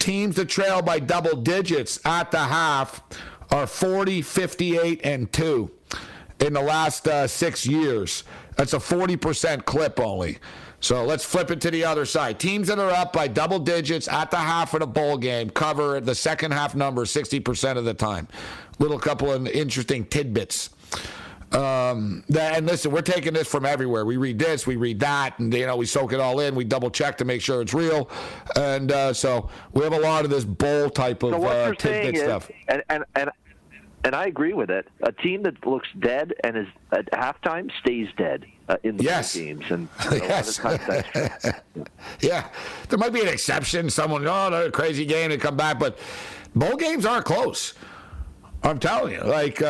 Speaker 8: teams that trail by double digits at the half are 40, 58, and 2 in the last 6 years. That's a 40% clip only. So let's flip it to the other side. Teams that are up by double digits at the half of the bowl game cover the second half number 60% of the time. Little couple of interesting tidbits. And listen, we're taking this from everywhere. We read this, we read that, and we soak it all in. We double check to make sure it's real, and so we have a lot of this bowl type of tidbit stuff.
Speaker 10: And I agree with it. A team that looks dead and is at halftime stays dead in the bowl games, and a lot of times that's true.
Speaker 8: Yeah, there might be an exception. Someone, another crazy game to come back, but bowl games aren't close. I'm telling you,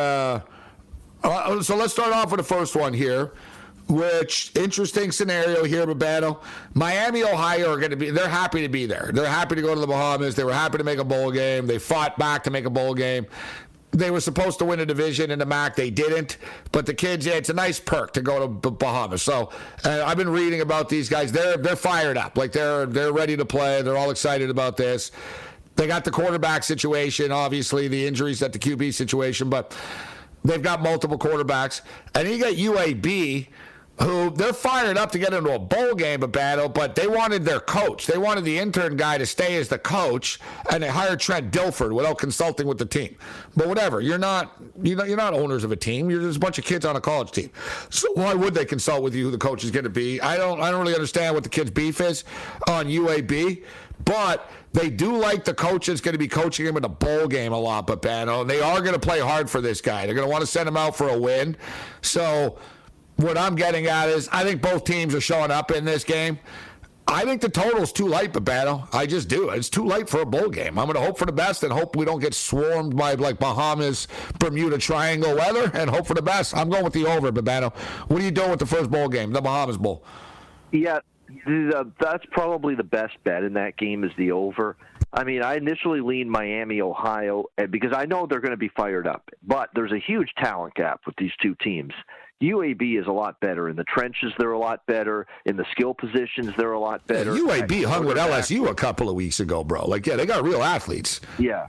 Speaker 8: so let's start off with the first one here, which interesting scenario here, Babano. Miami, Ohio are going to be, they're happy to be there. They're happy to go to the Bahamas. They were happy to make a bowl game. They fought back to make a bowl game. They were supposed to win a division in the MAC. They didn't. But the kids, it's a nice perk to go to Bahamas. So I've been reading about these guys. They're fired up. They're ready to play. They're all excited about this. They got the quarterback situation, obviously, the injuries at the QB situation, but they've got multiple quarterbacks. And you got UAB, who they're fired up to get into a bowl game, but they wanted their coach. They wanted the intern guy to stay as the coach, and they hired Trent Dilford without consulting with the team. But whatever, you're not owners of a team. You're just a bunch of kids on a college team. So why would they consult with you who the coach is going to be? I don't really understand what the kids' beef is on UAB, but they do like the coach that's going to be coaching him in a bowl game a lot, Babano. And they are going to play hard for this guy. They're going to want to send him out for a win. So what I'm getting at is I think both teams are showing up in this game. I think the total's too light, Babano. I just do. It's too light for a bowl game. I'm going to hope for the best and hope we don't get swarmed by Bahamas, Bermuda Triangle weather, and hope for the best. I'm going with the over, Babano. What are you doing with the first bowl game, the Bahamas Bowl?
Speaker 10: Yeah, that's probably the best bet in that game is the over. I mean, I initially leaned Miami, Ohio, because I know they're going to be fired up. But there's a huge talent gap with these two teams. UAB is a lot better. In the trenches, they're a lot better. In the skill positions, they're a lot better.
Speaker 8: Yeah, UAB hung with LSU a couple of weeks ago, bro. They got real athletes.
Speaker 10: Yeah.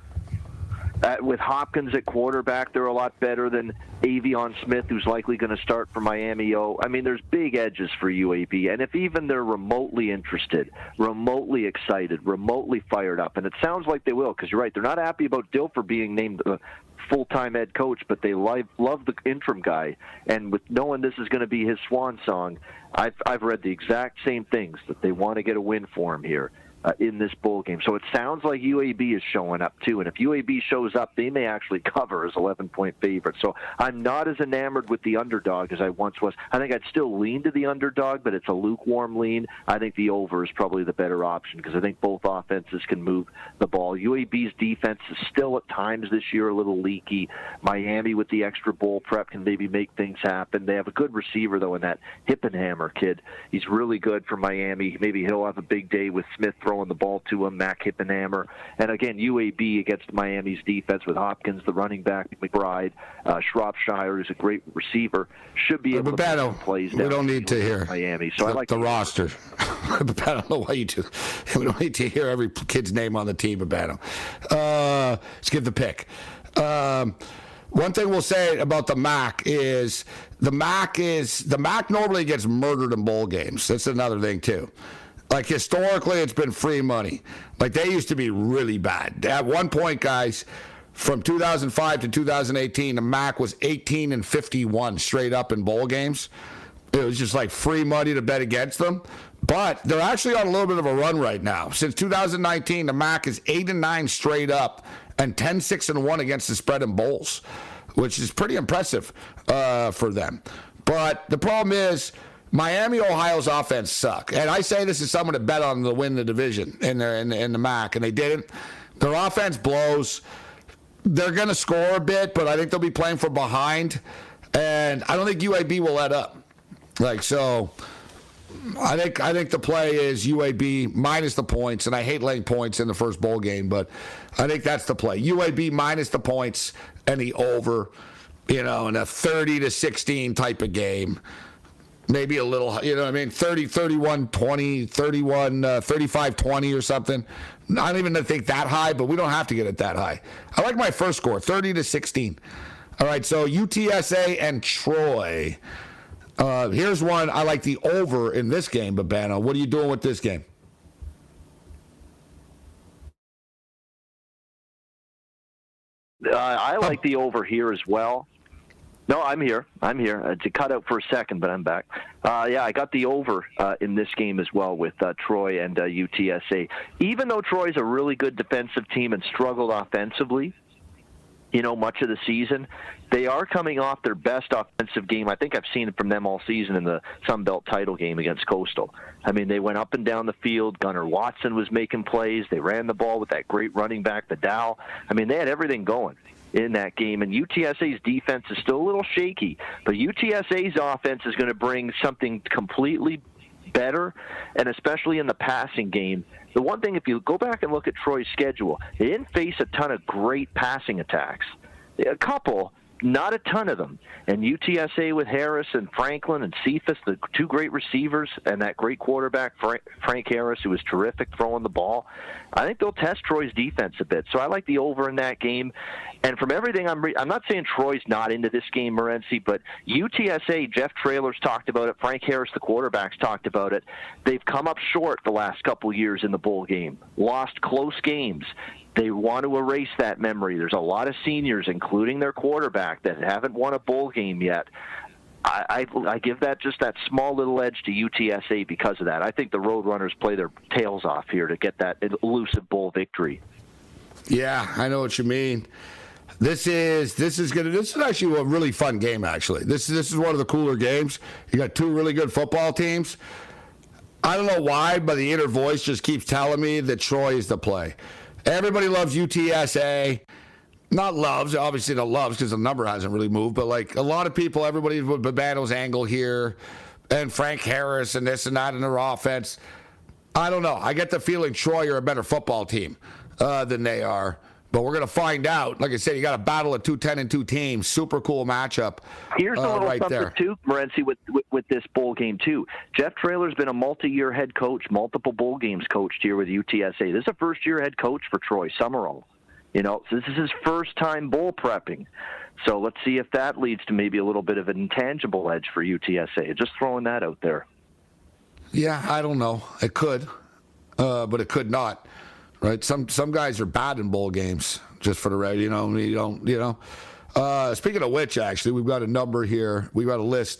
Speaker 10: With Hopkins at quarterback, they're a lot better than Avion Smith, who's likely going to start for Miami. I mean, there's big edges for UAB. And if even they're remotely interested, remotely excited, remotely fired up, and it sounds like they will, because you're right, they're not happy about Dilfer being named the full-time head coach, but they love the interim guy. And with knowing this is going to be his swan song, I've read the exact same things, that they want to get a win for him here in this bowl game. So it sounds like UAB is showing up too. And if UAB shows up, they may actually cover as 11-point favorites. So I'm not as enamored with the underdog as I once was. I think I'd still lean to the underdog, but it's a lukewarm lean. I think the over is probably the better option because I think both offenses can move the ball. UAB's defense is still at times this year a little leaky. Miami with the extra bowl prep can maybe make things happen. They have a good receiver, though, in that Hippenhammer kid. He's really good for Miami. Maybe he'll have a big day with Smith throwing the ball to him, Mac Hippenhammer. And again, UAB against Miami's defense with Hopkins, the running back, McBride, Shropshire, who's a great receiver, should be able to make plays down.
Speaker 8: We don't need to hear
Speaker 10: Miami. So I like
Speaker 8: the roster. I don't know why you do. We don't need to hear every kid's name on the team, Babano. Let's give the pick. One thing we'll say about the MAC is the MAC normally gets murdered in bowl games. That's another thing too. Historically, it's been free money. They used to be really bad. At one point, guys, from 2005 to 2018, the MAC was 18-51 straight up in bowl games. It was just free money to bet against them. But they're actually on a little bit of a run right now. Since 2019, the MAC is 8-9 straight up and 10-6-1 against the spread in bowls, which is pretty impressive for them. But the problem is, Miami, Ohio's offense suck. And I say this as someone that bet on them to win the division in the MAC, and they didn't. Their offense blows. They're going to score a bit, but I think they'll be playing from behind. And I don't think UAB will let up. So I think the play is UAB minus the points, and I hate laying points in the first bowl game, but I think that's the play. UAB minus the points and the over, in a 30-16 type of game. Maybe a little, you know what I mean? 30, 31, 20, 31, 35, 20 or something. I don't even think that high, but we don't have to get it that high. I like my first score, 30-16. All right, so UTSA and Troy. Here's one. I like the over in this game, Babano. What are you doing with this game?
Speaker 10: I like the over here as well. No, I'm here. It's cut out for a second, but I'm back. I got the over in this game as well with Troy and UTSA. Even though Troy's a really good defensive team and struggled offensively, much of the season, they are coming off their best offensive game. I think I've seen it from them all season in the Sun Belt title game against Coastal. I mean, they went up and down the field. Gunnar Watson was making plays. They ran the ball with that great running back, Vidal. I mean, they had everything going in that game, and UTSA's defense is still a little shaky, but UTSA's offense is going to bring something completely better, and especially in the passing game. The one thing, if you go back and look at Troy's schedule, they didn't face a ton of great passing attacks. A couple, not a ton of them. And UTSA with Harris and Franklin and Cephas, the two great receivers, and that great quarterback, Frank Harris, who was terrific throwing the ball, I think they'll test Troy's defense a bit. So I like the over in that game. And from everything I'm not saying Troy's not into this game, Morency, but UTSA, Jeff Traylor's talked about it. Frank Harris, the quarterback's talked about it. They've come up short the last couple years in the bowl game, lost close games. They want to erase that memory. There's a lot of seniors, including their quarterback, that haven't won a bowl game yet. I give that just that small little edge to UTSA because of that. I think the Roadrunners play their tails off here to get that elusive bowl victory.
Speaker 8: Yeah, I know what you mean. This is actually a really fun game. Actually, this is one of the cooler games. You got two really good football teams. I don't know why, but the inner voice just keeps telling me that Troy is the play. Everybody loves UTSA. Not loves, obviously not loves because the number hasn't really moved, but like a lot of people, everybody with Babano's angle here and Frank Harris and this and that in their offense. I don't know. I get the feeling Troy are a better football team than they are. But we're going to find out. Like I said, you got a battle of 2-10-2 teams. Super cool matchup.
Speaker 10: Here's a little
Speaker 8: right
Speaker 10: something,
Speaker 8: there.
Speaker 10: too, Morency, with this bowl game, too. Jeff Traylor's been a multi-year head coach, multiple bowl games coached here with UTSA. This is a first-year head coach for Troy, Summerall. So this is his first time bowl prepping. So let's see if that leads to maybe a little bit of an intangible edge for UTSA. Just throwing that out there.
Speaker 8: Yeah, I don't know. It could, but it could not. Right? Some guys are bad in bowl games. Just for the record, Speaking of which, actually, we've got a number here. We've got a list.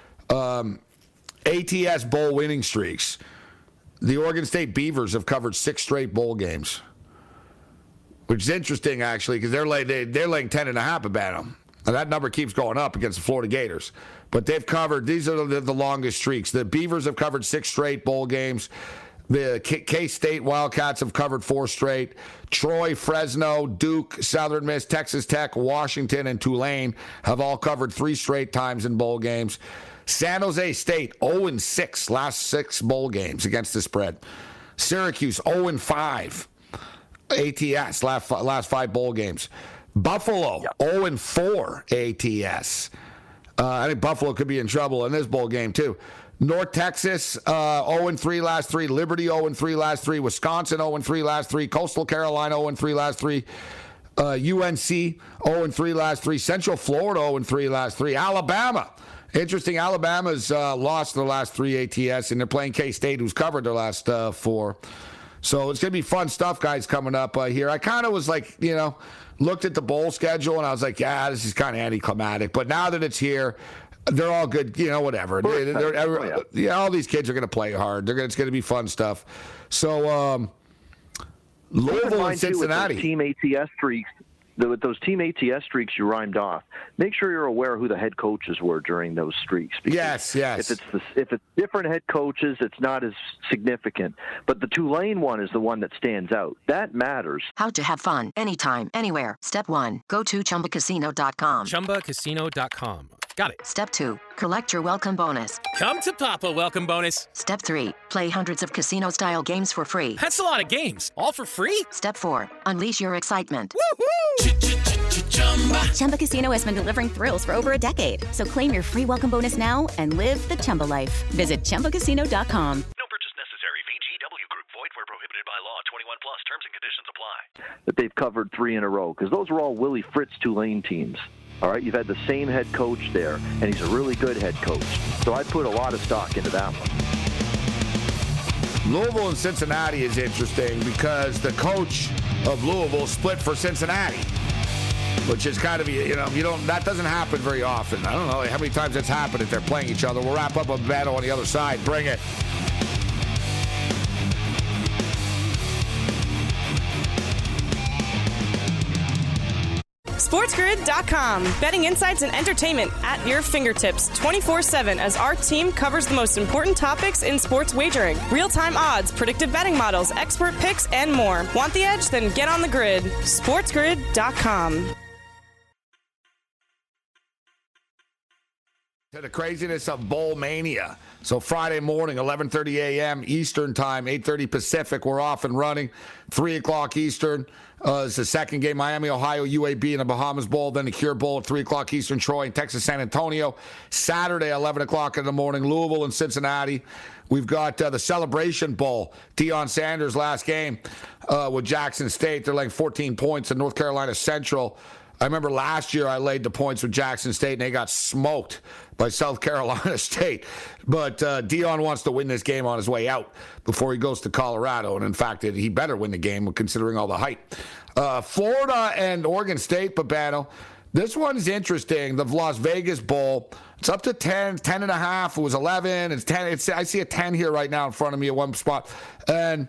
Speaker 8: ATS bowl winning streaks. The Oregon State Beavers have covered 6 straight bowl games, which is interesting, actually, because they're laying 10.5 about them. And that number keeps going up against the Florida Gators. But they've covered, these are the longest streaks. The Beavers have covered 6 straight bowl games. The K-State Wildcats have covered 4 straight. Troy, Fresno, Duke, Southern Miss, Texas Tech, Washington, and Tulane have all covered 3 straight times in bowl games. San Jose State, 0-6 last 6 bowl games against the spread. Syracuse, 0-5 ATS last 5 bowl games. Buffalo, 0-4 ATS. I think Buffalo could be in trouble in this bowl game, too. North Texas, 0-3 last 3. Liberty, 0-3 last 3. Wisconsin, 0-3 last 3. Coastal Carolina, 0-3 last 3. UNC, 0-3 last 3. Central Florida, 0-3 last 3. Alabama. Interesting, Alabama's lost their last 3 ATS, and they're playing K-State, who's covered their last 4. So it's going to be fun stuff, guys, coming up here. I kind of was like, looked at the bowl schedule, and I was like, yeah, this is kind of anticlimactic. But now that it's here, they're all good, whatever. All these kids are going to play hard. It's going to be fun stuff. So, Louisville and Cincinnati.
Speaker 10: With those team ATS streaks, with those team ATS streaks you rhymed off, make sure you're aware who the head coaches were during those streaks.
Speaker 8: Yes.
Speaker 10: If it's different head coaches, it's not as significant. But the Tulane one is the one that stands out. That matters.
Speaker 14: How to have fun anytime, anywhere. Step 1. Go to ChumbaCasino.com.
Speaker 15: ChumbaCasino.com.
Speaker 14: Got it.
Speaker 15: Step 2, collect your welcome bonus.
Speaker 14: Come to Papa welcome bonus.
Speaker 15: Step 3, play hundreds of casino-style games for free.
Speaker 14: That's a lot of games. All for free?
Speaker 15: Step 4, unleash your excitement.
Speaker 2: Chumba Casino has been delivering thrills for over a decade. So claim your free welcome bonus now and live the Chumba life. Visit ChumbaCasino.com.
Speaker 3: No purchase necessary. VGW Group. Void where prohibited by law. 21 plus. Terms and conditions apply.
Speaker 10: That they've covered 3 in a row, because those were all Willie Fritz Tulane teams. All right, you've had the same head coach there, and he's a really good head coach. So I put a lot of stock into that one.
Speaker 8: Louisville and Cincinnati is interesting because the coach of Louisville split for Cincinnati, which is kind of, that doesn't happen very often. I don't know how many times that's happened if they're playing each other. We'll wrap up a battle on the other side. Bring it.
Speaker 5: SportsGrid.com. Betting insights and entertainment at your fingertips 24/7 as our team covers the most important topics in sports wagering. Real-time odds, predictive betting models, expert picks, and more. Want the edge? Then get on the grid. SportsGrid.com.
Speaker 8: To the craziness of Bowl Mania. So Friday morning, 11:30 a.m. Eastern Time, 8:30 Pacific. We're off and running. 3 o'clock Eastern. It's the second game, Miami, Ohio, UAB in the Bahamas Bowl. Then the Cure Bowl at 3 o'clock Eastern, Troy and Texas, San Antonio. Saturday, 11 o'clock in the morning, Louisville and Cincinnati. We've got the Celebration Bowl. Deion Sanders' last game with Jackson State. They're like 14 points in North Carolina Central. I remember last year I laid the points with Jackson State, and they got smoked by South Carolina State. But Deion wants to win this game on his way out before he goes to Colorado. And, in fact, he better win the game considering all the hype. Florida and Oregon State, Babano. This one's interesting. The Las Vegas Bowl. It's up to 10, 10.5. It was 11. It's 10. I see a 10 here right now in front of me at one spot. And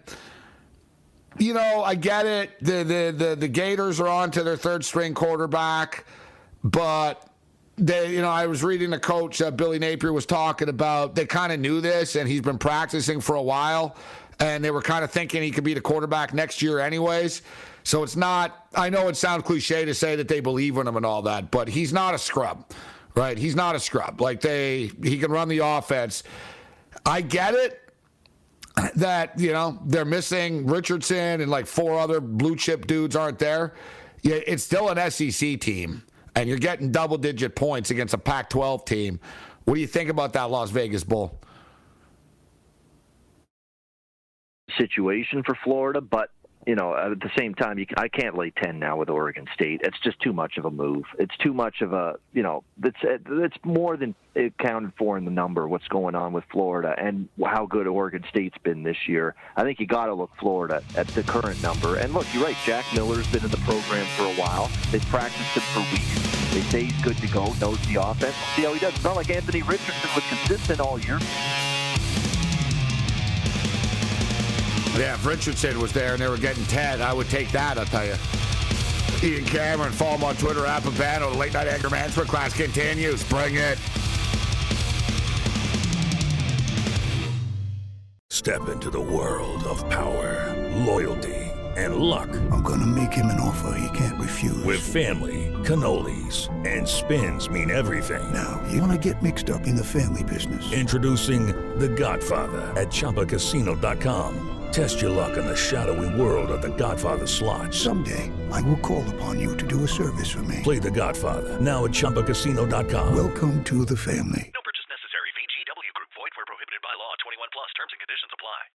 Speaker 8: I get it. The Gators are on to their third-string quarterback, but I was reading the coach, Billy Napier, was talking about they kind of knew this, and he's been practicing for a while, and they were kind of thinking he could be the quarterback next year anyways. So it's not. I know it sounds cliche to say that they believe in him and all that, but he's not a scrub, right? He's not a scrub. He can run the offense. I get it. That, they're missing Richardson and like 4 other blue chip dudes aren't there. Yeah, it's still an SEC team, and you're getting double-digit points against a Pac-12 team. What do you think about that Las Vegas Bowl?
Speaker 10: Situation for Florida, but at the same time, I can't lay 10 now with Oregon State. It's just too much of a move. It's too much of a, it's more than accounted for in the number, what's going on with Florida and how good Oregon State's been this year. I think you got to look Florida at the current number. And look, you're right, Jack Miller's been in the program for a while. They've practiced him for weeks. They say he's good to go, knows the offense. See how he does. It's not like Anthony Richardson was consistent all year.
Speaker 8: Yeah, if Richardson was there and they were getting 10, I would take that, I'll tell you. Ian Cameron, follow him on Twitter, Appabano. The Late Night Anger Management class continues. Bring it.
Speaker 6: Step into the world of power, loyalty, and luck.
Speaker 7: I'm going to make him an offer he can't refuse.
Speaker 6: With family, cannolis, and spins mean everything.
Speaker 7: Now, you want to get mixed up in the family business.
Speaker 6: Introducing The Godfather at ChumbaCasino.com. Test your luck in the shadowy world of The Godfather slot.
Speaker 7: Someday, I will call upon you to do a service for me.
Speaker 6: Play The Godfather now at ChumbaCasino.com.
Speaker 7: Welcome to the family.